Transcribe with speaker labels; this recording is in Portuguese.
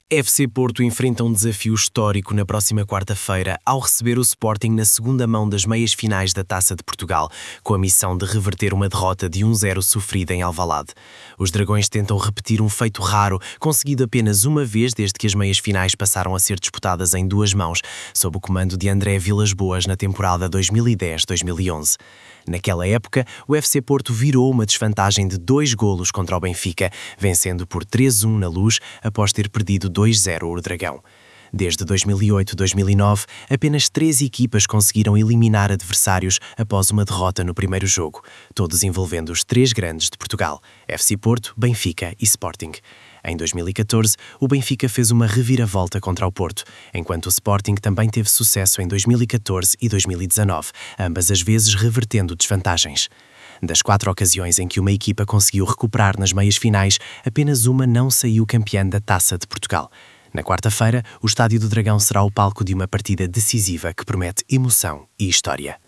Speaker 1: FC Porto enfrenta um desafio histórico na próxima quarta-feira ao receber o Sporting na segunda mão das meias finais da Taça de Portugal, com a missão de reverter uma derrota de 1-0 sofrida em Alvalade. Os Dragões tentam repetir um feito raro, conseguido apenas uma vez desde que as meias finais passaram a ser disputadas em duas mãos, sob o comando de André Vilas-Boas na temporada 2010-2011. Naquela época, o FC Porto virou uma desvantagem de 2 golos contra o Benfica, vencendo por 3-1 na Luz após ter perdido 2-0 o Dragão. Desde 2008-2009, apenas 3 equipas conseguiram eliminar adversários após uma derrota no primeiro jogo, todos envolvendo os 3 grandes de Portugal, FC Porto, Benfica e Sporting. Em 2014, o Benfica fez uma reviravolta contra o Porto, enquanto o Sporting também teve sucesso em 2014 e 2019, ambas as vezes revertendo desvantagens. Das 4 ocasiões em que uma equipa conseguiu recuperar nas meias finais, apenas uma não saiu campeã da Taça de Portugal. Na quarta-feira, o Estádio do Dragão será o palco de uma partida decisiva que promete emoção e história.